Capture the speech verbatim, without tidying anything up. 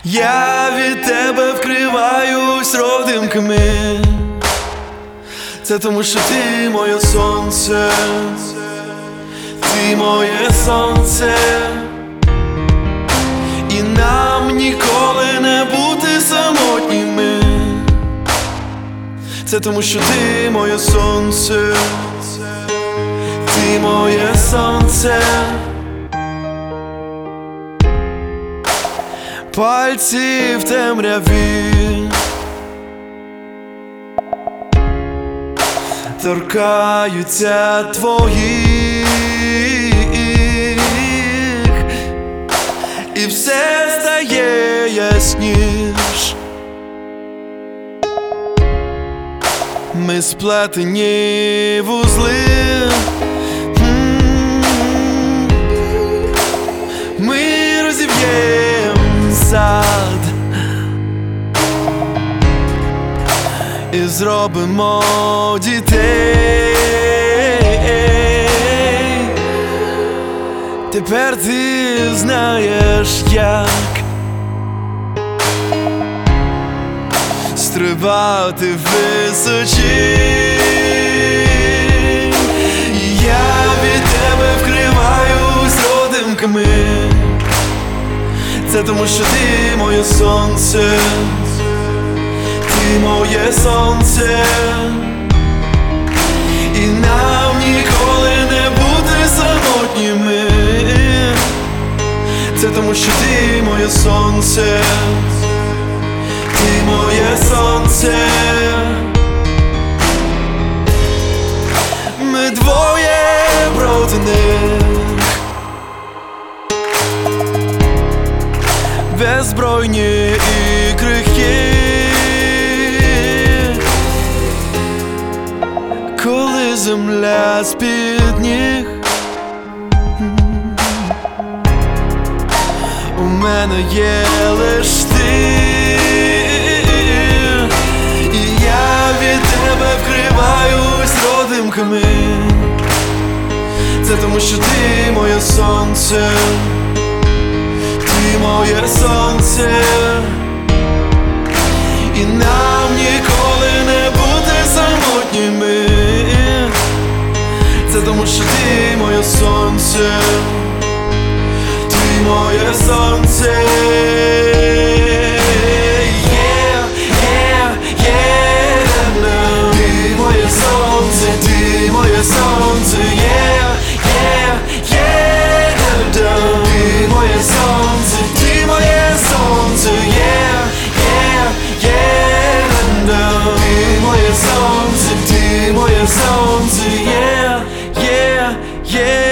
Я від тебе вкриваюсь родимками. Це тому, що ти моє сонце, ти моє сонце, і нам ніколи не бути самотніми. Це тому, що ти моє сонце, ти моє сонце. Пальці в темряві торкаються твоїх, і все стає ясніш. Ми сплетені вузли, ми розіб'єм сад і зробимо дітей. Тепер ти знаєш, як стрибати височі. І я від тебе вкриваюсь родимками. Це тому, що ти моє сонце, ти моє сонце, і нам ніколи не бути самотніми. Це тому, що ти моє сонце, ти моє сонце. Ми двоє проти них, беззбройні і крихкі. Коли земля з-під ніг, у мене є лиш ти, і я від тебе вкриваюсь родимками. Це тому, що ти моє сонце, ти моє сонце, і нам ніколи не бути самотніми. Це тому, що ти моє сонце, ти моє сонце. Yeah, yeah, yeah, no. Ти моє сонце, ти моє сонце. Yeah, yeah, yeah, no. Ти моє сонце, ти моє сонце. Yeah, yeah, yeah, no. Ти моє сонце, ти моє сонце. Yeah, yeah, yeah.